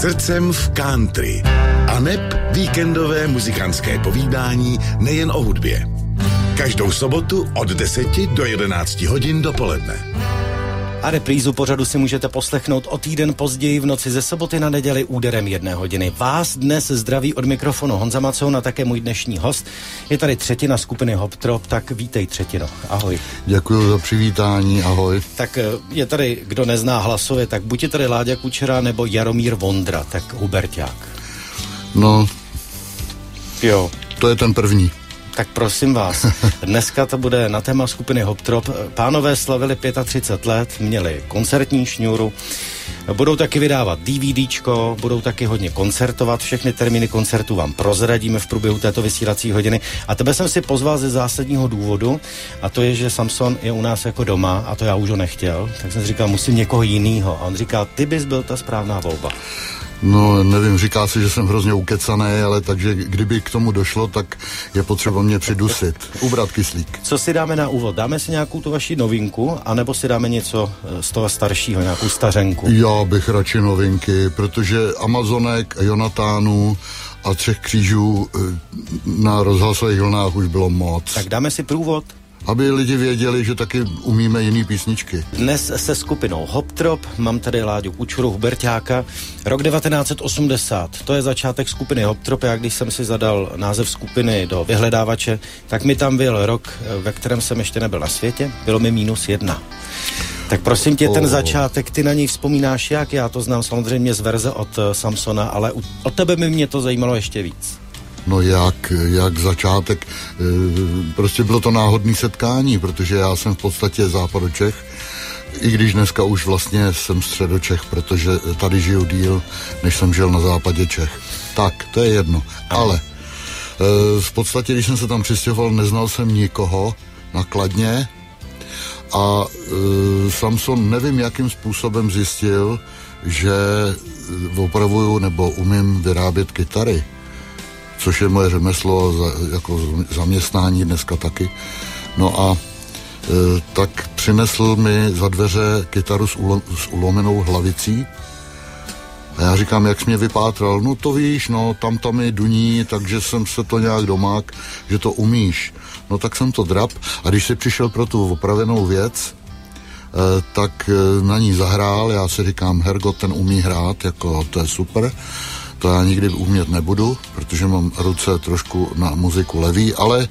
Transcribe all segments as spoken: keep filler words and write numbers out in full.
Srdcem v country. A neb víkendové muzikantské povídání nejen o hudbě. Každou sobotu od deseti do jedenácti hodin dopoledne. A reprízu pořadu si můžete poslechnout o týden později v noci ze soboty na neděli úderem jedné hodiny. Vás dnes zdraví od mikrofonu Honza Macoun a také můj dnešní host. Je tady Třetina skupiny Hoptrop, tak vítej Třetino. Ahoj. Děkuji za přivítání, ahoj. Tak je tady, kdo nezná hlasově, tak buď je tady Láďa Kučera nebo Jaromír Vondra, tak Huberťák. No, jo. To je ten první. Tak prosím vás, dneska to bude na téma skupiny Hoptrop. Pánové slavili třicet pět let, měli koncertní šňůru, budou taky vydávat DVDčko, budou taky hodně koncertovat, všechny termíny koncertů vám prozradíme v průběhu této vysílací hodiny. A tebe jsem si pozval ze zásadního důvodu, a to je, že Samson je u nás jako doma, a to já už ho nechtěl, tak jsem říkal, musím někoho jinýho. A on říkal, ty bys byl ta správná volba. No, nevím, říká si, že jsem hrozně ukecaný, ale takže kdyby k tomu došlo, tak je potřeba mě přidusit, ubrat kyslík. Co si dáme na úvod? Dáme si nějakou tu vaši novinku, anebo si dáme něco z toho staršího, nějakou stařenku? Já bych radši novinky, protože Amazonek, Jonatánů a Třech křížů na rozhlasových vlnách už bylo moc. Tak dáme si průvod. Aby lidi věděli, že taky umíme jiný písničky. Dnes se skupinou Hoptrop, mám tady Láďu Kučuru, Huberťáka. Rok devatenáct set osmdesát, to je začátek skupiny Hoptrop. Já když jsem si zadal název skupiny do vyhledávače, tak mi tam byl rok, ve kterém jsem ještě nebyl na světě, bylo mi minus jedna. Tak prosím tě, ten oh. začátek, ty na něj vzpomínáš jak? Já to znám samozřejmě z verze od Samsona, ale od tebe by mě to zajímalo ještě víc. No jak, jak začátek, prostě bylo to náhodné setkání, protože já jsem v podstatě západočech, i když dneska už vlastně jsem středočech, protože tady žiju díl, než jsem žil na západě Čech. Tak, to je jedno. Ale v podstatě, když jsem se tam přistěhoval, neznal jsem nikoho na Kladně a Samson nevím, jakým způsobem zjistil, že opravuju nebo umím vyrábět kytary, což je moje řemeslo, za, jako zaměstnání dneska taky. No a e, tak přinesl mi za dveře kytaru s, ulo, s ulomenou hlavicí a já říkám, jak jsi mě vypátral? No to víš, no tam tam je duní, takže jsem se to nějak domák, že to umíš. No tak jsem to drap a když si přišel pro tu opravenou věc, e, tak e, na ní zahrál, já si říkám, Hergot, ten umí hrát, jako to je super. To já nikdy umět nebudu, protože mám ruce trošku na muziku levý, ale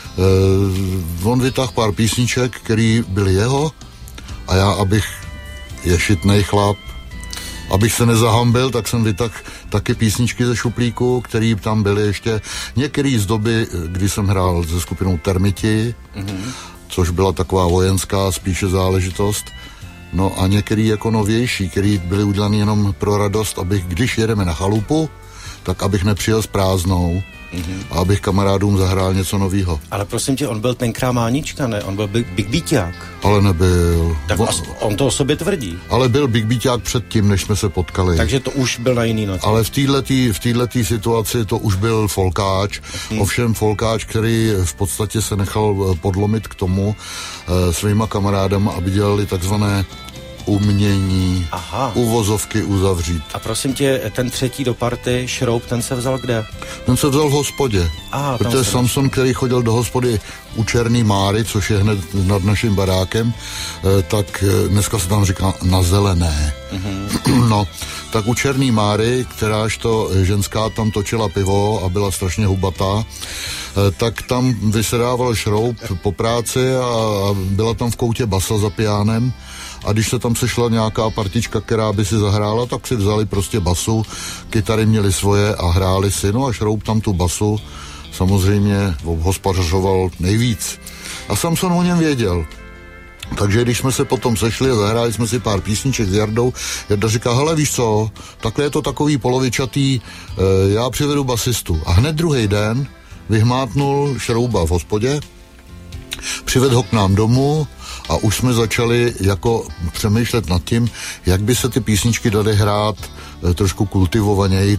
e, on vytáhl pár písniček, který byly jeho a já, abych je šitnej chlap, abych se nezahambil, tak jsem vytáhl taky písničky ze šuplíku, který tam byly ještě některý z doby, kdy jsem hrál se skupinou Termiti, mm-hmm. což byla taková vojenská spíše záležitost. No a některý jako novější, který byly udělaný jenom pro radost, abych, když jedeme na chalupu, tak abych nepřijel s prázdnou mm-hmm. a abych kamarádům zahrál něco novýho. Ale prosím tě, on byl tenkrát mánička, ne? On byl Big, big Beaták. Ale nebyl. Tak on, on to o sobě tvrdí. Ale byl Big Beaták předtím, než jsme se potkali. Takže to už byl na jiný noci. Ale v této v této situaci to už byl folkáč. Mm. Ovšem folkáč, který v podstatě se nechal podlomit k tomu e, svýma kamarádama, aby dělali takzvané umění, Aha. uvozovky uzavřít. A prosím tě, ten třetí do party, Šroub, ten se vzal kde? Ten se vzal v hospodě. Aha, protože Samson, který chodil do hospody u Černý Máry, což je hned nad naším barákem, tak dneska se tam říká na Zelené. Mm-hmm. No, tak u Černý Máry, kteráž to ženská tam točila pivo a byla strašně hubatá, tak tam vysedával Šroub po práci a byla tam v koutě basa za pijánem. A když se tam sešla nějaká partička, která by si zahrála, tak si vzali prostě basu, kytary měli svoje a hráli si, no a Šroub tam tu basu samozřejmě obhospodařoval nejvíc. A Samson o něm věděl. Takže když jsme se potom sešli a zahráli jsme si pár písniček s Jardou, Jarda říká, hele víš co, takhle je to takový polovičatý, e, já přivedu basistu. A hned druhý den vyhmátnul Šrouba v hospodě, přivedl ho k nám domů a už jsme začali jako přemýšlet nad tím, jak by se ty písničky daly hrát e, trošku kultivovanějc,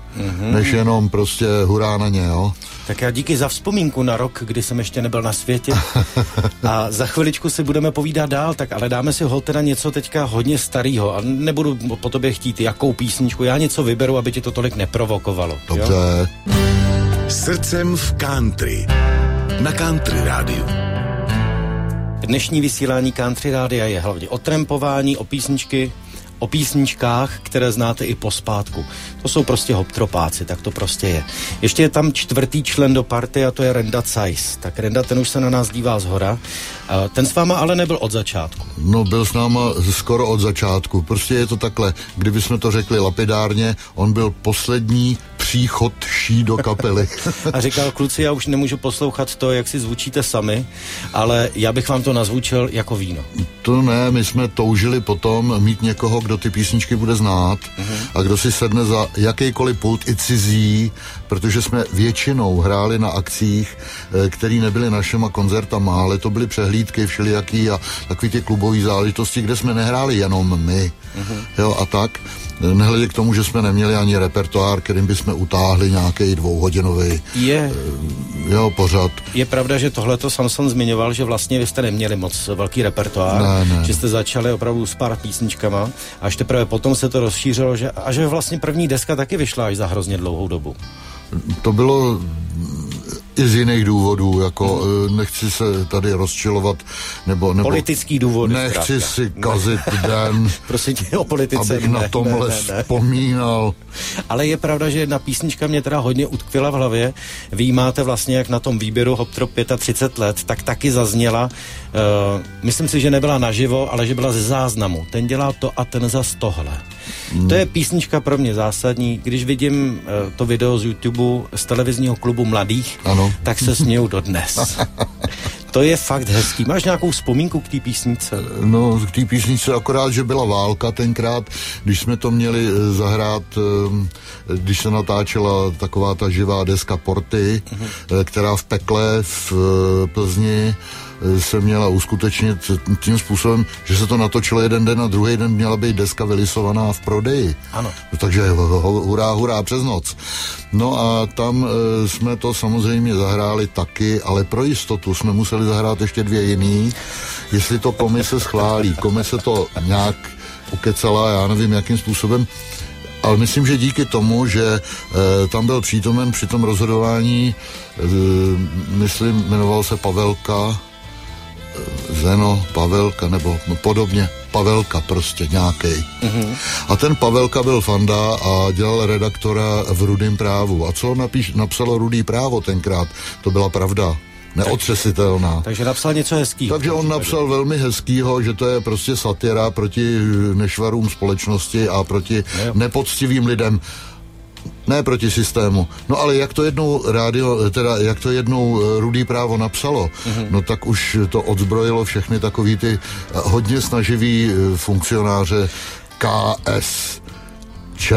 mm-hmm. než jenom prostě hurá na ně, jo. Tak já díky za vzpomínku na rok, kdy jsem ještě nebyl na světě. A za chviličku si budeme povídat dál, tak ale dáme si hol teda něco teďka hodně starýho a nebudu po tobě chtít jakou písničku, já něco vyberu, aby ti to tolik neprovokovalo. Dobře. Jo? Srdcem v country. Na Country rádiu. Dnešní vysílání Country rádia je hlavně o trampování, o písničky, o písničkách, které znáte i pospátku. To jsou prostě hoptropáci, tak to prostě je. Ještě je tam čtvrtý člen do party a to je Renda Zeiss. Tak Renda, ten už se na nás dívá zhora. Ten s váma ale nebyl od začátku. No, byl s náma skoro od začátku. Prostě je to takhle, kdybychom to řekli lapidárně, on byl poslední příchod ší do kapely. A říkal, kluci, já už nemůžu poslouchat to, jak si zvučíte sami, ale já bych vám to nazvučil jako víno. To ne, my jsme toužili potom mít někoho, kdo ty písničky bude znát uh-huh. a kdo si sedne za jakýkoliv pult i cizí, protože jsme většinou hráli na akcích, které nebyly našima koncertama, ale to byly přehlídky všelijaký a takový ty klubové záležitosti, kde jsme nehráli jenom my. Uh-huh. Jo, a tak. Nehledě k tomu, že jsme neměli ani repertoár, kterým bychom utáhli nějaký dvouhodinový je, jo, pořad. Je pravda, že tohleto Samson zmiňoval, že vlastně vy jste neměli moc velký repertoár, ne, ne. Že jste začali opravdu s pár písničkama, až teprve potom se to rozšířilo, že, a že vlastně první deska taky vyšla až za hrozně dlouhou dobu. To bylo i z jiných důvodů, jako hmm. nechci se tady rozčilovat, nebo... nebo politický důvod. Nechci zkrátka. si kazit den, prosím tě, o politice. Abych ne, na tomhle ne, ne, ne. vzpomínal. Ale je pravda, že jedna písnička mě teda hodně utkvěla v hlavě. Vy jí máte vlastně, jak na tom výběru Hop Trop třicet pět let, tak taky zazněla. Uh, myslím si, že nebyla naživo, ale že byla ze záznamu. Ten dělá to a ten zas tohle. Hmm. To je písnička pro mě zásadní. Když vidím uh, to video z YouTube z televizního klubu mladých, ano. tak se směju dodnes. To je fakt hezký. Máš nějakou vzpomínku k té písnice? No, k té písnice akorát, že byla válka tenkrát, když jsme to měli zahrát, když se natáčela taková ta živá deska Porty, uh-huh. která v Pekle v Plzni se měla uskutečnit tím způsobem, že se to natočilo jeden den a druhý den měla být deska vylisovaná v prodeji. Ano. Takže hurá, hurá přes noc. No a tam e, jsme to samozřejmě zahráli taky, ale pro jistotu jsme museli zahrát ještě dvě jiný, jestli to komise schválí. Komise to nějak ukecala, já nevím jakým způsobem, ale myslím, že díky tomu, že e, tam byl přítomen při tom rozhodování, e, myslím, jmenoval se Pavelka, Zeno, Pavelka, nebo podobně, Pavelka prostě nějaký. Mm-hmm. A ten Pavelka byl fanda a dělal redaktora v Rudým právu. A co napíš, napsalo Rudý právo tenkrát, to byla pravda. Neotřesitelná. Tak, takže napsal něco hezkýho. Takže on napsal velmi hezkýho, že to je prostě satira proti nešvarům společnosti a proti no nepoctivým lidem. Ne proti systému. No ale jak to jednou rádio, teda jak to jednou Rudý právo napsalo, mm-hmm. no tak už to odzbrojilo všechny takový ty hodně snaživý funkcionáře K S, Č,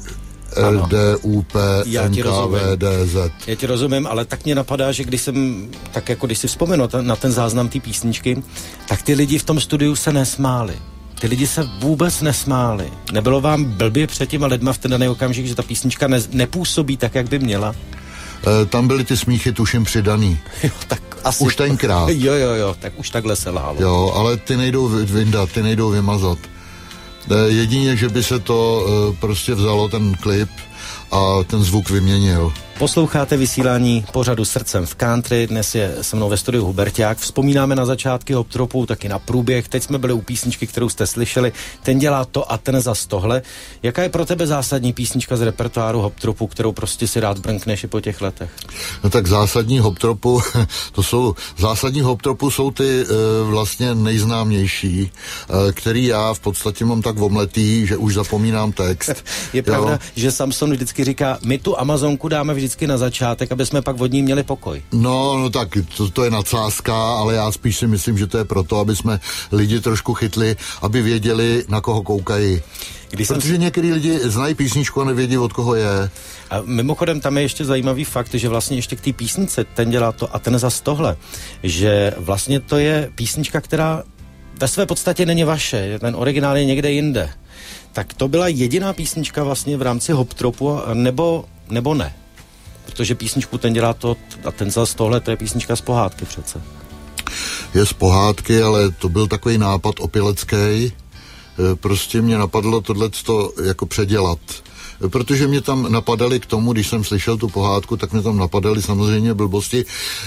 L D U P, N K V D Z. Já ti rozumím, ale tak mě napadá, že když jsem, tak jako když si vzpomenu na ten záznam té písničky, tak ty lidi v tom studiu se nesmáli. Ty lidi se vůbec nesmáli. Nebylo vám blbě před těma lidma v ten daný okamžik, že ta písnička ne, nepůsobí tak, jak by měla? E, tam byly ty smíchy tuším přidaný. Jo, tak asi. Už tenkrát. Jo, jo, jo, tak už takhle se lhálo. Jo, ale ty nejdou vyndat, ty nejdou vymazat. E, jedině, že by se to e, prostě vzalo ten klip a ten zvuk vyměnil. Posloucháte vysílání pořadu Srdcem v country, dnes je se mnou ve studiu Huberťák. Vzpomínáme na začátky Hop Tropu, taky na průběh. Teď jsme byli u písničky, kterou jste slyšeli. Ten dělá to a ten zas tohle. Jaká je pro tebe zásadní písnička z repertoáru Hop Tropu, kterou prostě si rád brnkneš i po těch letech? No tak zásadní Hop Tropu, to jsou, zásadní Hop Tropu jsou ty e, vlastně nejznámější, e, který já v podstatě mám tak omletý, že už zapomínám text. Je pravda, jo? Že Samson vždycky říká, my tu Amazonku dáme vždycky na začátek, aby jsme pak od ní měli pokoj. No, no tak, to, to je nadsázka, ale já spíš si myslím, že to je proto, aby jsme lidi trošku chytli, aby věděli, na koho koukají. Když Protože jsem... některý lidi znají písničku a nevědí, od koho je. A mimochodem tam je ještě zajímavý fakt, že vlastně ještě k té písnice ten dělá to a ten zas tohle, že vlastně to je písnička, která ve své podstatě není vaše, ten originál je někde jinde. tak to byla jediná písnička vlastně v rámci Hoptropu, nebo, nebo ne? Protože písničku ten dělá to, a ten zas tohle, to je písnička z pohádky přece. Je z pohádky, ale to byl takový nápad opilecký. Prostě mě napadlo tohleto jako předělat. Protože mě tam napadaly k tomu, když jsem slyšel tu pohádku, tak mě tam napadaly samozřejmě blbosti,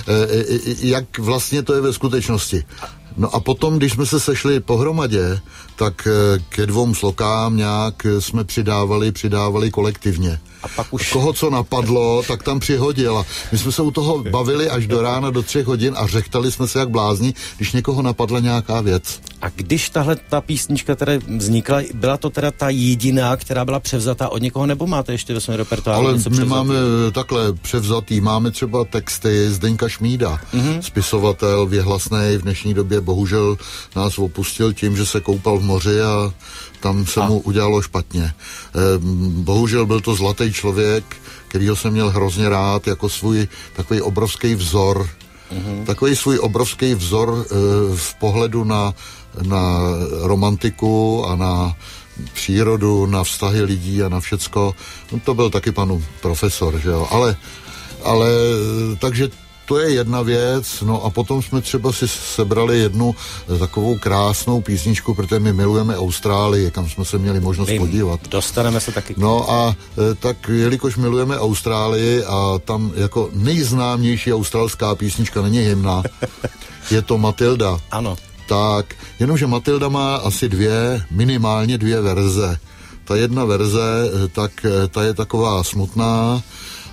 jak vlastně to je ve skutečnosti. No a potom, když jsme se sešli pohromadě, tak ke dvou slokám nějak jsme přidávali, přidávali kolektivně. A pak už... Koho co napadlo, tak tam přihodil. A my jsme se u toho bavili až do rána, do třech hodin a řechtali jsme se jak blázni, když někoho napadla nějaká věc. A když tahle ta písnička teda vznikla, byla to teda ta jediná, která byla převzatá od někoho, nebo máte ještě ve svém repertoáru? Ale my převzatý? Máme takhle převzatý, máme třeba texty Zdeňka Šmída, mm-hmm. spisovatel věhlasnej, v dnešní době bohužel nás opustil tím, že se koupal v moři a tam se a. mu udělalo špatně. E, bohužel byl to zlatý člověk, kterýho jsem měl hrozně rád, jako svůj takový obrovský vzor. Mm-hmm. Takový svůj obrovský vzor e, v pohledu na, na romantiku a na přírodu, na vztahy lidí a na všecko. No, to byl taky panu profesor, že jo. Ale, ale takže to je jedna věc, no a potom jsme třeba si sebrali jednu takovou krásnou písničku, protože my milujeme Austrálii, kam jsme se měli možnost Vím, podívat. Dostaneme se taky. No a tak jelikož milujeme Austrálii a tam jako nejznámější australská písnička není hymna, je to Matilda. Ano. Tak, jenomže Matilda má asi dvě, minimálně dvě verze. Ta jedna verze, tak ta je taková smutná,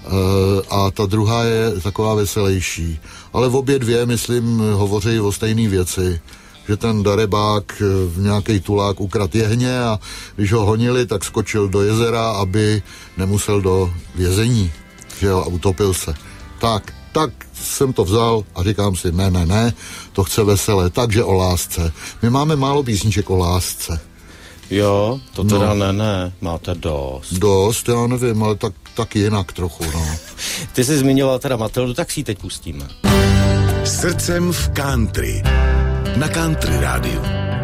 a ta druhá je taková veselější. Ale v obě dvě, myslím, hovoří o stejné věci. Že ten darebák v nějaký tulák ukradl jehně a když ho honili, tak skočil do jezera, aby nemusel do vězení. Že jo, a utopil se. Tak, tak jsem to vzal a říkám si, ne, ne, ne, to chce veselé, takže o lásce. My máme málo písniček o lásce. Jo, to teda no. ne, ne, máte dost. Dost, já nevím, ale tak, tak jinak trochu, no. Ty jsi zmiňoval teda Matildu, tak si ji teď pustíme. Srdcem v country. Na Country rádiu.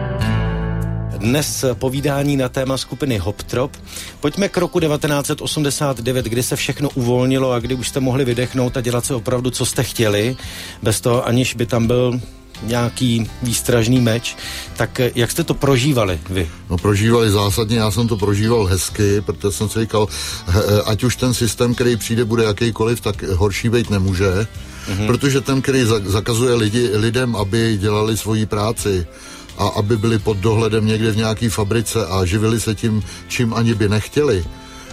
Dnes povídání na téma skupiny Hoptrop. Pojďme k roku devatenáct set osmdesát devět, kdy se všechno uvolnilo a kdy už jste mohli vydechnout a dělat se opravdu, co jste chtěli, bez toho, aniž by tam byl nějaký výstražný meč. Tak jak jste to prožívali vy? No prožívali zásadně, já jsem to prožíval hezky, protože jsem si říkal, ať už ten systém, který přijde, bude jakýkoliv, tak horší být nemůže, mm-hmm. protože ten, který zakazuje lidi, lidem, aby dělali svoji práci a aby byli pod dohledem někde v nějaký fabrice a živili se tím, čím ani by nechtěli,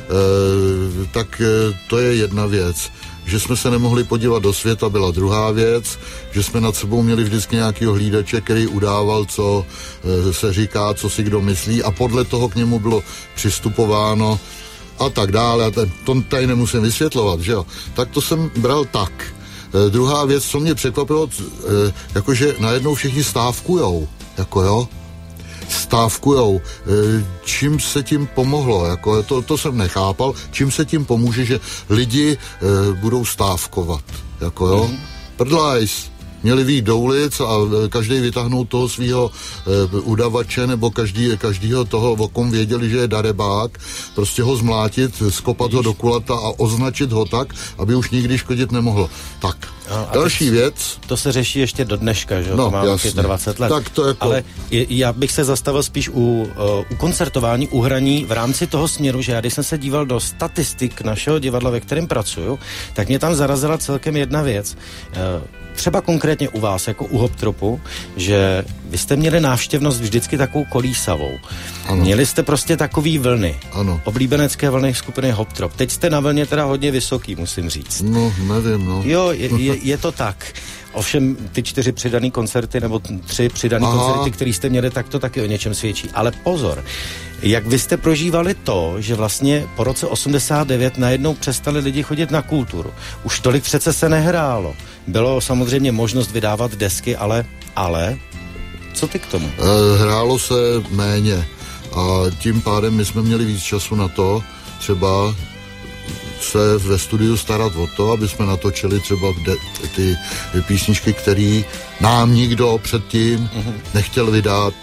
e, tak to je jedna věc. Že jsme se nemohli podívat do světa, byla druhá věc, že jsme nad sebou měli vždycky nějakýho hlídače, který udával, co e, se říká, co si kdo myslí a podle toho k němu bylo přistupováno a tak dále. A to tady nemusím vysvětlovat, že jo. Tak to jsem bral tak. E, druhá věc, co mě překvapilo, e, jakože najednou všichni stávkujou, jako jo. stávkujou. Čím se tím pomohlo? Jako to, to jsem nechápal. Čím se tím pomůže, že lidi e, budou stávkovat? Jako jo? Mm-hmm. Prdlajs. Měli vyjít do ulic a každý vytáhnout toho svého e, udavače nebo každý, každýho toho, o kom věděli, že je darebák, prostě ho zmlátit, skopat ho do kulata a označit ho tak, aby už nikdy škodit nemohlo. Tak. A další to, věc. To se řeší ještě do dneška, že jo? No, to má dvacet pět let. Tak to jako... Ale je, já bych se zastavil spíš u, uh, u koncertování, u hraní v rámci toho směru, že já když jsem se díval do statistik našeho divadla, ve kterém pracuju, tak mě tam zarazila celkem jedna věc. Uh, třeba konkrétně u vás, jako u Hoptropu, že vy jste měli návštěvnost vždycky takovou kolísavou. Ano. Měli jste prostě takový vlny. Ano. Oblíbenecké vlny skupiny Hoptrop. Teď jste na vlně teda hodně vysoký, musím říct. No, nevím, no. Jo, je, je, je to tak. Ovšem ty čtyři přidaný koncerty nebo tři přidaný Aha. koncerty, které jste měli, tak to taky o něčem svědčí. Ale pozor, jak vy jste prožívali to, že vlastně po roce osmdesát devět najednou přestali lidi chodit na kulturu. Už tolik přece se nehrálo. Bylo samozřejmě možnost vydávat desky, ale, ale, co ty k tomu? Hrálo se méně a tím pádem my jsme měli víc času na to, třeba se ve studiu starat o to, aby jsme natočili třeba de, ty písničky, které nám nikdo předtím mm-hmm. nechtěl vydat.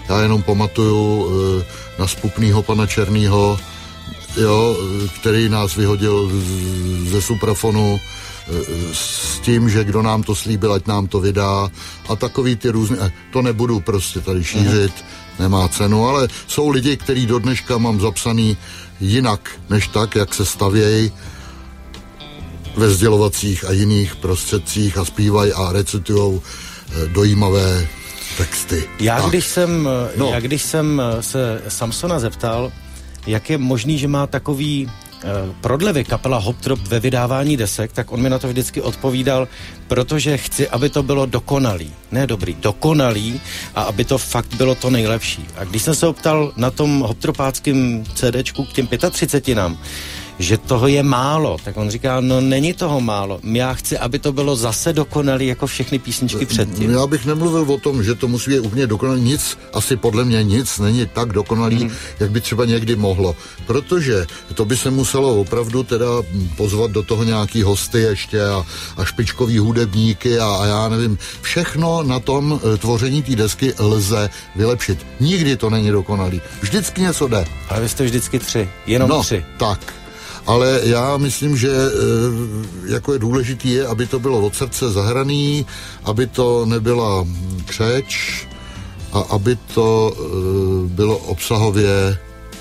Já jenom pamatuju na spupnýho pana Černýho, jo, který nás vyhodil ze suprafonu s tím, že kdo nám to slíbil, ať nám to vydá a takový ty různé, to nebudu prostě tady šířit, nemá cenu, ale jsou lidi, který do dneška mám zapsaný jinak, než tak, jak se stavějí ve sdělovacích a jiných prostředcích a zpívají a recitujou dojímavé texty. Já když, jsem, no. já když jsem se Samsona zeptal, jak je možný, že má takový prodlevy kapela Hoptrop ve vydávání desek, tak on mi na to vždycky odpovídal, protože chci, aby to bylo dokonalý. Ne dobrý, dokonalý a aby to fakt bylo to nejlepší. A když jsem se optal na tom hoptropáckém CDčku k těm třiceti pěti, že toho je málo, tak on říká, no není toho málo. Já chci, aby to bylo zase dokonalý jako všechny písničky předtím. Já bych nemluvil o tom, že to musí být úplně dokonalý. Nic, asi podle mě nic není tak dokonalý, hmm. jak by třeba někdy mohlo. Protože to by se muselo opravdu teda pozvat do toho nějaký hosty ještě a, a špičkový hudebníky a, a já nevím. Všechno na tom tvoření té desky lze vylepšit. Nikdy to není dokonalý. Vždycky něco jde. Ale vy jste vždycky tři. Jenom no, tři. Tak. Ale já myslím, že e, jako je důležitý je, aby to bylo od srdce zahraný, aby to nebyla křeč a aby to e, bylo obsahově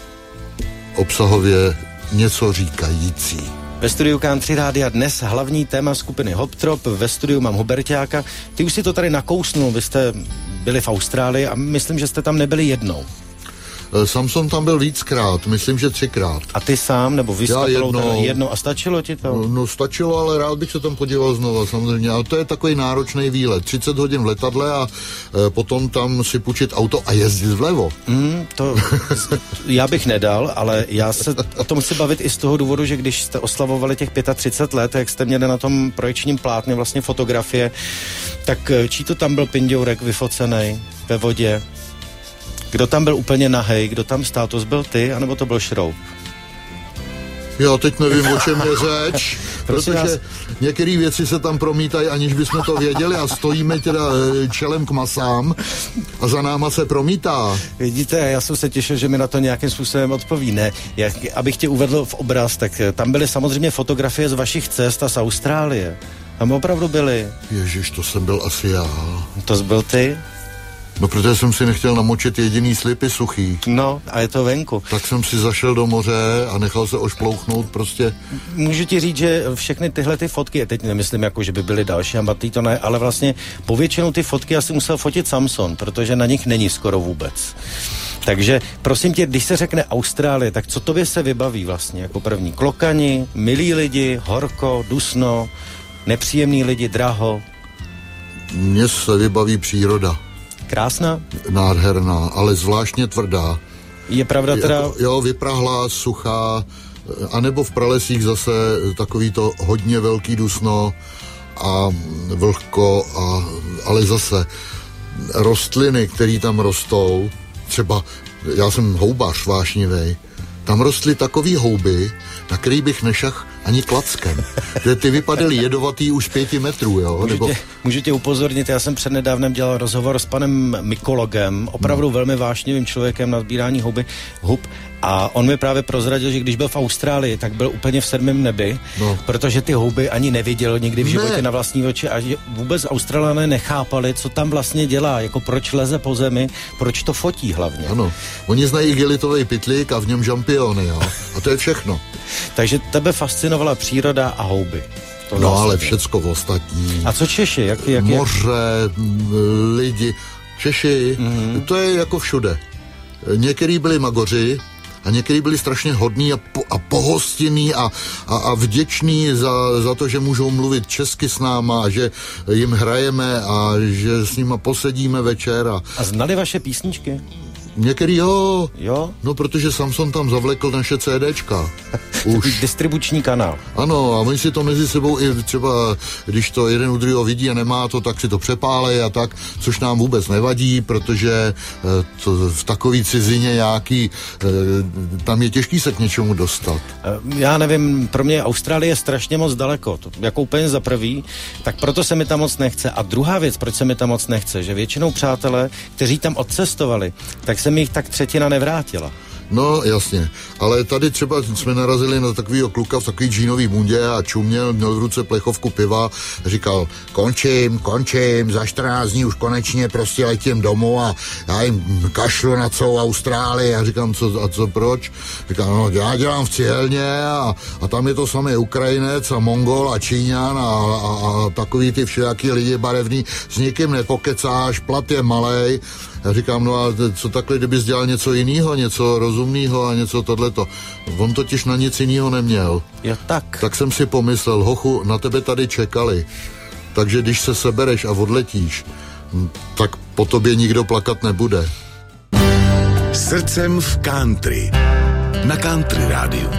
obsahově něco říkající. Ve studiu Country Rádia dnes hlavní téma skupiny Hoptrop, ve studiu mám Huberťáka. Ty už si to tady nakousnul, vy jste byli v Austrálii a myslím, že jste tam nebyli jednou. Samson tam byl víckrát, myslím, že třikrát. A ty sám, nebo vy jste jednou, jednou a stačilo ti to? No, no stačilo, ale rád bych se tam podíval znova, samozřejmě. Ale to je takový náročný výlet. třicet hodin v letadle a e, potom tam si půjčit auto a jezdit vlevo. Mm, to já bych nedal, ale já se o tom chci bavit i z toho důvodu, že když jste oslavovali těch třicet pět let, jak jste měli na tom projekčním plátně vlastně fotografie, tak čí to tam byl pindourek vyfocený ve vodě? Kdo tam byl úplně nahej, kdo tam stál, to byl ty, anebo to byl Šroub? Já teď nevím, o čem je řeč, protože nás... některé věci se tam promítají, aniž bychom to věděli a stojíme teda čelem k masám a za náma se promítá. Vidíte, já jsem se těšil, že mi na to nějakým způsobem odpoví. Ne, jak, abych tě uvedl v obraz, tak tam byly samozřejmě fotografie z vašich cest a z Austrálie. Tam opravdu byly. Ježiš, to jsem byl asi já. To byl ty? No, protože jsem si nechtěl namočit jediný slipy suchý. No, a je to venku. Tak jsem si zašel do moře a nechal se ošplouchnout prostě. Můžu ti říct, že všechny tyhle ty fotky, teď nemyslím jako, že by byly další a matý to ne, ale vlastně povětšinou ty fotky asi musel fotit Samson, protože na nich není skoro vůbec. Takže prosím tě, když se řekne Austrálie, tak co tobě se vybaví vlastně jako první? Klokani, milí lidi, horko, dusno, nepříjemný lidi, draho? Mně se vybaví příroda. Krásná? Nádherná, ale zvláštně tvrdá. Je pravda teda... Jako, jo, vyprahlá, suchá, anebo v pralesích zase takový to hodně velký dusno a vlhko, a, ale zase rostliny, které tam rostou, třeba, já jsem houbař vášnivej, tam rostly takový houby, na který bych nešach ani klackem. Že ty vypadaly jedovatý už pěti metrů, jo? Můžu, Nebo... tě, můžu tě upozornit, já jsem přednedávnem dělal rozhovor s panem mykologem, opravdu no. velmi vášnivým člověkem na sbírání houby, hub, a on mi právě prozradil, že když byl v Austrálii, tak byl úplně v sedmém nebi, no. protože ty houby ani neviděl nikdy v životě ne. na vlastní oči a že vůbec Australané nechápali, co tam vlastně dělá, jako proč leze po zemi, proč to fotí hlavně. Ano, oni znají igelitový pytlík a v něm žampiony, jo, a to je všechno. Takže tebe fascinovala příroda a houby. To no ale všecko ostatní. A co Češi? Jak, jak, Moře, jak... lidi. Češi, mm-hmm. to je jako všude. Některý byli magoři a některý byli strašně hodní a, po, a pohostinný a, a, a vděční za, za to, že můžou mluvit česky s náma a že jim hrajeme a že s nima posedíme večer. A, a znali vaše písničky? Některý jo. Jo? No, protože Samson tam zavlekl naše CDčka. Už. Distribuční kanál. Ano, a oni si to mezi sebou i třeba, když to jeden u druhého vidí a nemá to, tak si to přepálej a tak, což nám vůbec nevadí, protože to v takový cizině nějaký, tam je těžký se k něčemu dostat. Já nevím, pro mě Austrálie je strašně moc daleko, to, jako úplně za prvý, tak proto se mi tam moc nechce. A druhá věc, proč se mi tam moc nechce, že většinou přátelé, kteří tam odcestovali, tak se mi jich tak třetina nevrátila. No, jasně. Ale tady třeba jsme narazili na takovýho kluka v takový džínový bundě a čuměl, měl v ruce plechovku piva a říkal, končím, končím, za čtrnáct dní už konečně prostě letím domů a já jim kašlu na celou Austrálii a říkám, co, a co, proč? Říkám, no, já dělám v cihelně a, a tam je to samý Ukrajinec a Mongol a Číňan a, a, a takový ty všelijaký lidi barevný, s nikým nepokecáš, plat je malej. Já říkám, no a co takhle, kdybys dělal něco jiného, něco rozumného a něco tohleto. On totiž na nic jiného neměl. Jo, tak. Tak jsem si pomyslel, hochu, na tebe tady čekali. Takže když se sebereš a odletíš, tak po tobě nikdo plakat nebude. Srdcem v country. Na Country rádiu.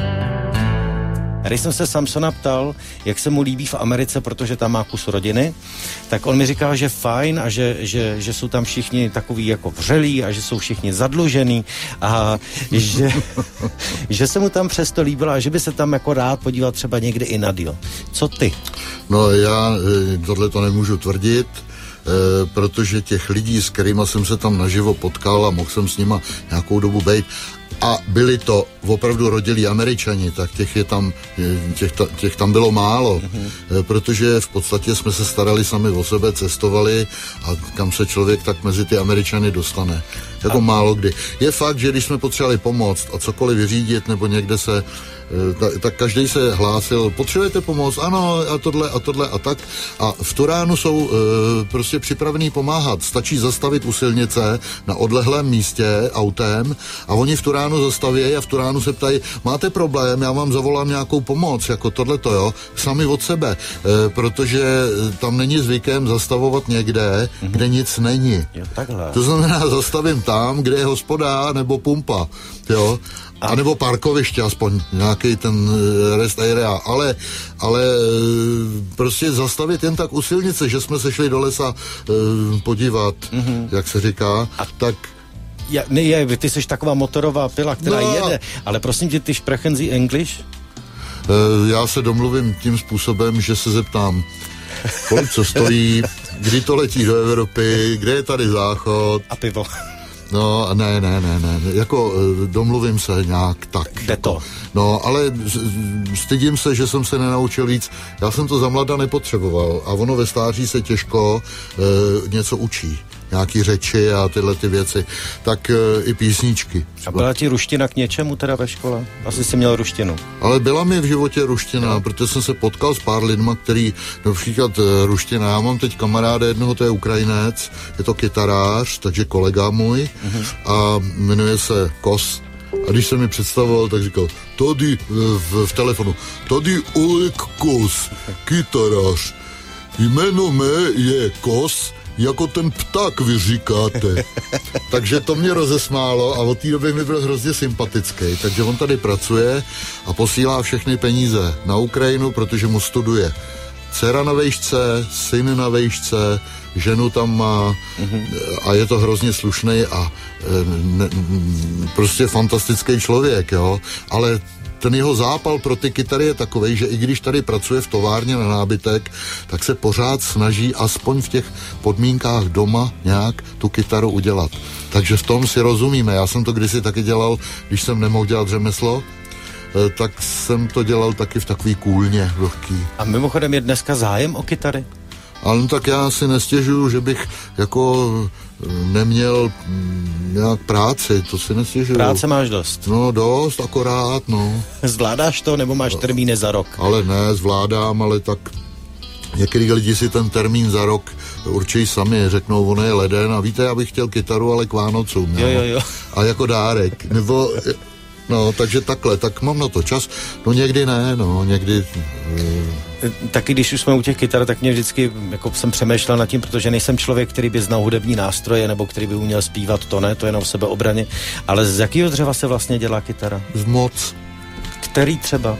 Když jsem se Samsona ptal, jak se mu líbí v Americe, protože tam má kus rodiny, tak on mi říkal, že fajn a že, že, že jsou tam všichni takový jako vřelí a že jsou všichni zadlužený a že, že se mu tam přesto líbilo a že by se tam jako rád podíval třeba někdy i na díl. Co ty? No já tohle to nemůžu tvrdit, E, protože těch lidí, s kterýma jsem se tam naživo potkal a mohl jsem s nima nějakou dobu bejt, a byli to opravdu rodilí Američani, tak těch je tam, těch, těch tam bylo málo, mm-hmm. protože v podstatě jsme se starali sami o sebe, cestovali a kam se člověk tak mezi ty Američany dostane. Jako a... málo kdy. Je fakt, že když jsme potřebovali pomoct a cokoliv vyřídit nebo někde se Tak, tak každý se hlásil, potřebujete pomoc, ano, a tohle, a tohle, a tak. A v Turánu jsou e, prostě připravení pomáhat. Stačí zastavit u silnice na odlehlém místě autem a oni v Turánu zastaví a v Turánu se ptají, máte problém, já vám zavolám nějakou pomoc, jako tohleto, jo, sami od sebe, e, protože tam není zvykem zastavovat někde, mm-hmm. kde nic není. Jo, takhle. To znamená, zastavím tam, kde je hospoda nebo pumpa, jo. A nebo parkoviště, aspoň nějaký ten rest area, ale, ale prostě zastavit jen tak u silnice, že jsme se šli do lesa uh, podívat, mm-hmm. jak se říká, a tak... Ja, ne, je, ty jsi taková motorová pila, která no, jede, ale prosím tě, ty sprechen Sie English? Uh, já se domluvím tím způsobem, že se zeptám, kolik co stojí, kdy to letí do Evropy, kde je tady záchod. A pivo. No, ne, ne, ne, ne, jako domluvím se nějak tak. Jde to. No, ale stydím se, že jsem se nenaučil víc. Já jsem to za mlada nepotřeboval a ono ve stáří se těžko e, něco učí. Nějaký řeči a tyhle ty věci. Tak e, i písničky. A byla ti ruština k něčemu teda ve škole? Asi jsi měl ruštinu. Ale byla mi v životě ruština, no. Protože jsem se potkal s pár lidma, který například e, ruština. Já mám teď kamaráda jednoho, to je Ukrajinec, je to kytarář, takže kolega můj, mm-hmm. a jmenuje se Kos. A když se mi představoval, tak říkal, tady v, v telefonu, tady Oleg Kos, kytarář. Jméno mé je Kos, jako ten pták vy říkáte. Takže to mě rozesmálo a od té doby mi byl hrozně sympatický. Takže on tady pracuje a posílá všechny peníze na Ukrajinu, protože mu studuje dcera na vejšce, syn na vejšce, ženu tam má mm-hmm. a je to hrozně slušný a ne, prostě fantastický člověk, jo. Ale ten jeho zápal pro ty kytary je takovej, že i když tady pracuje v továrně na nábytek, tak se pořád snaží aspoň v těch podmínkách doma nějak tu kytaru udělat. Takže v tom si rozumíme. Já jsem to kdysi taky dělal, když jsem nemohl dělat řemeslo, tak jsem to dělal taky v takový kůlně vlhký. A mimochodem je dneska zájem o kytary? Ale no, tak já si nestěžuju, že bych jako neměl nějak práci, to si nestěžuju. Práce máš dost? No dost, akorát, no. Zvládáš to, nebo máš termíny za rok? Ale ne, zvládám, ale tak některý lidi si ten termín za rok určitě sami, řeknou, ono je leden a víte, já bych chtěl kytaru, ale k Vánocům. Jo, jo, jo. A jako dárek, nebo No, takže takhle, tak mám na to čas. No někdy ne, no, někdy... Uh... Taky když už jsme u těch kytar, tak mě vždycky, jako jsem přemýšlel nad tím, protože nejsem člověk, který by znal hudební nástroje, nebo který by uměl zpívat, to ne, to je na sebeobraně. Ale z jakého dřeva se vlastně dělá kytara? Z moc. Který třeba?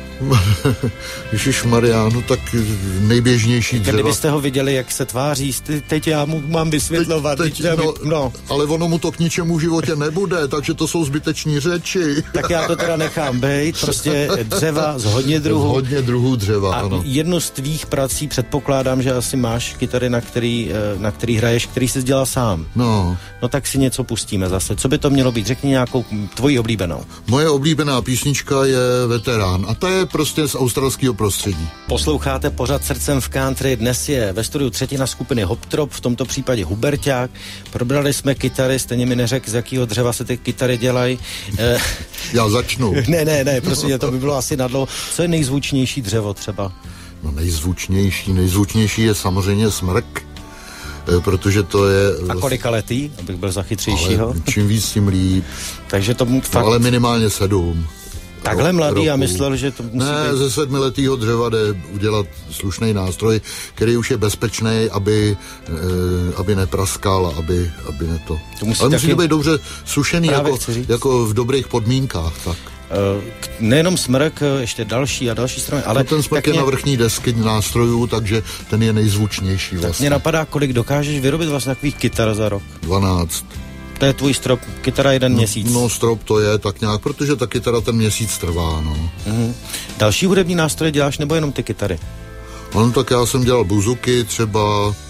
Ježišmarja, no tak nejběžnější dřeva. Kdybyste ho viděli, jak se tváří, teď já mu mám vysvětlovat. Teď, teď, no, no. Ale ono mu to k ničemu v životě nebude, takže to jsou zbyteční řeči. Tak já to teda nechám bejt, prostě dřeva z hodně druhů. Z hodně druhů dřeva, a ano. jednu z tvých prací, předpokládám, že asi máš kytary, na který, na který hraješ, který jsi dělal sám. No. No tak si něco pustíme zase. Co by to mělo být? Řekni nějakou tvoji oblíbenou. Moje oblíbená písnička je Veterán a to je prostě z australského prostředí. Posloucháte pořad Srdcem v country. Dnes je ve studiu třetina skupiny Hoptrop, v tomto případě Huberťák. Probrali jsme kytary, stejně mi neřek, z jakého dřeva se ty kytary dělají. Já začnu. ne, ne, ne, prostě to by bylo asi nadlouho. Co je nejzvučnější dřevo třeba? No nejzvučnější, nejzvučnější je samozřejmě smrk, protože to je... A kolika letý, abych byl za chytřejšího? Ale čím víc, tím líp. Takže to fakt... No, ale minimálně sedm. Takhle mladý, já myslel, že to musí Ne, být... ze sedmiletýho dřeva jde udělat slušný nástroj, který už je bezpečný, aby, e, aby nepraskal, aby, aby ne to. to musí ale taky... musí to být dobře sušený, jako, jako v dobrých podmínkách, tak. Uh, nejenom smrk, ještě další a další strany, ale... No ten smrk je mě... na vrchní desky nástrojů, takže ten je nejzvučnější vlastně. Tak mě napadá, kolik dokážeš vyrobit vlastně takových kytar za rok? dvanáct. To je tvůj strop, kytara jeden no, měsíc. No strop to je tak nějak, protože ta kytara ten měsíc trvá, no. Uh-huh. Další hudební nástroje děláš, nebo jenom ty kytary? No tak já jsem dělal buzuky, třeba uh,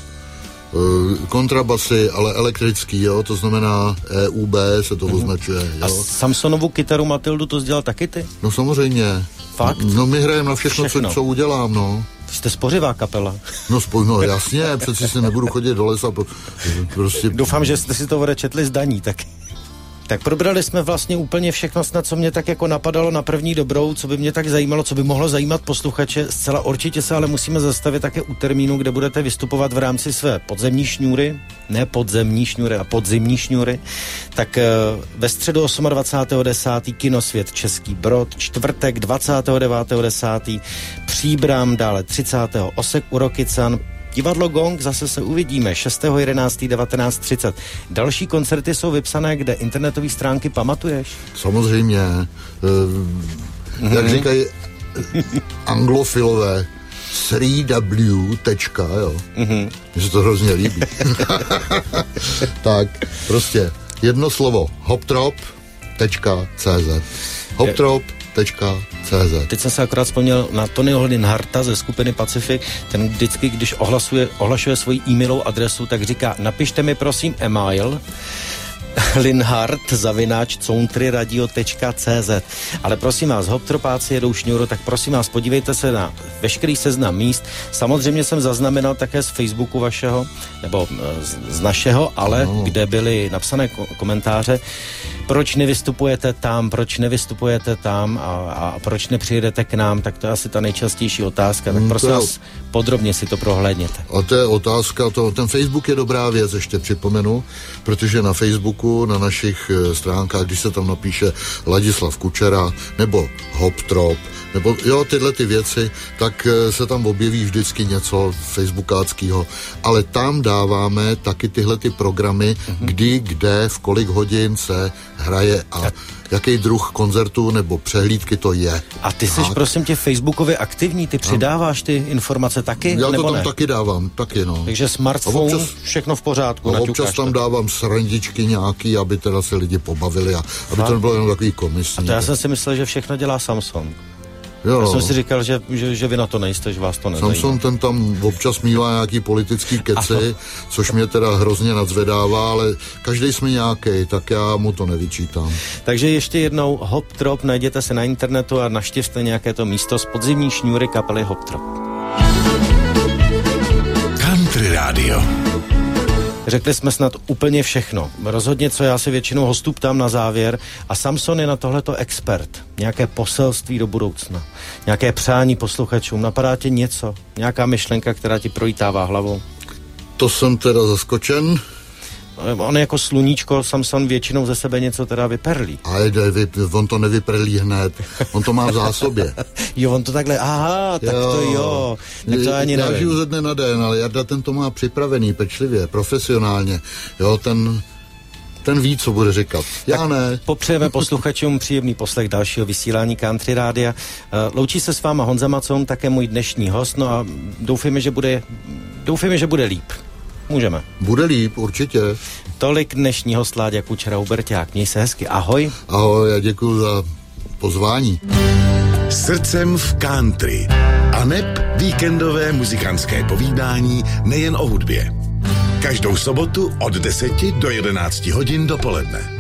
kontrabasy, ale elektrický, jo, to znamená E U B se to uh-huh. označuje, jo. A Samsonovu kytaru Matildu to dělal taky ty? No samozřejmě. Fakt? No my hrajeme na všechno, všechno. Co, co udělám, no. Jste spořivá kapela. No, spo, no jasně, přeci si nebudu chodit do lesa. Prostě... Doufám, že jste si to odečetli z daní, tak... Tak probrali jsme vlastně úplně všechno, snad co mě tak jako napadalo na první dobrou, co by mě tak zajímalo, co by mohlo zajímat posluchače. Zcela určitě se ale musíme zastavit také u termínu, kde budete vystupovat v rámci své podzemní šňůry, ne podzemní šňůry a podzimní šňůry. Tak ve středu dvacátého osmého desátého Kinosvět Český Brod, čtvrtek dvacátého devátého desátého Příbram, dále třicátého Osek u Rokycan, Divadlo Gong, zase se uvidíme šestého jedenáctého devatenáct třicet. Další koncerty jsou vypsané, kde internetové stránky pamatuješ? Samozřejmě. E, mm-hmm. Jak říkají anglofilové, tři W tečka, jo. Mm-hmm. Mně se to hrozně líbí. Tak, prostě jedno slovo, hoptrop tečka cé zet. Hoptrop .cz. Teď jsem se akorát vzpomněl na Tonyho Linharta ze skupiny Pacific. Ten vždycky, když ohlasuje, ohlašuje svoji e-mailovou adresu, tak říká, napište mi prosím e-mail linhart zavináč countryradio tečka cz. Ale prosím vás, hoptropáci jedou šňůru, tak prosím vás, podívejte se na veškerý seznam míst. Samozřejmě jsem zaznamenal také z Facebooku vašeho, nebo z, z našeho, ale no. kde byly napsané ko- komentáře, proč nevystupujete tam, proč nevystupujete tam a, a proč nepřijedete k nám, tak to je asi ta nejčastější otázka. Tak prosím vás, podrobně si to prohlédněte. A to je otázka, to, ten Facebook je dobrá věc, ještě připomenu, protože na Facebooku, na našich stránkách, když se tam napíše Ladislav Kučera, nebo Hoptrop, nebo jo, tyhle ty věci, tak se tam objeví vždycky něco facebookáckého. Ale tam dáváme taky tyhle ty programy, mm-hmm. kdy, kde, v kolik hodin se hraje a tak. jaký druh koncertu nebo přehlídky to je. A ty jsi, prosím tě, facebookově aktivní, ty přidáváš ty informace taky, Já nebo to tam ne? taky dávám, taky no. Takže smartphone, občas, všechno v pořádku. A občas tam dávám srandičky nějaký, aby teda se lidi pobavili a aby to nebylo jenom takový komisní. A to já jsem si myslel, že všechno dělá Samsung. Jo. Já jsem si říkal, že, že, že vy na to nejste, že vás to nezajímá. Samsung ten tam občas mívá nějaký politický keci, ano. což mě teda hrozně nadzvedává, ale každý jsme nějaký, tak já mu to nevyčítám. Takže ještě jednou Hoptrop, najděte se na internetu a navštivte nějaké to místo z podzimní šňůry kapely Hoptrop. Country Radio. Řekli jsme snad úplně všechno. Rozhodně, co já si většinou hostů ptám na závěr. A Samson je na tohleto expert. Nějaké poselství do budoucna. Nějaké přání posluchačům. Napadá tě něco? Nějaká myšlenka, která ti projítává hlavou? To jsem teda zaskočen. on jako sluníčko Samson většinou ze sebe něco teda vyperlí. Ale on to nevyperlí hned, on to má v zásobě. Jo, on to takhle, aha, tak jo, to jo, tak to ani já nevím. Já žiju ze dne na den, ale Jarda ten to má připravený, pečlivě, profesionálně, jo, ten... Ten ví, co bude říkat. Já tak ne. Popřejeme posluchačům příjemný poslech dalšího vysílání Country Rádia. Loučí se s váma Honza Macon, také můj dnešní host, no a doufejme, že bude, doufejme, že bude líp. Můžeme. Bude líp, určitě. Tolik dnešní host Láďa Kučera Huberťák. Měj se hezky. Ahoj. Ahoj, já děkuju za pozvání. Srdcem v country. Aneb víkendové muzikantské povídání nejen o hudbě. Každou sobotu od deseti do jedenácti hodin dopoledne.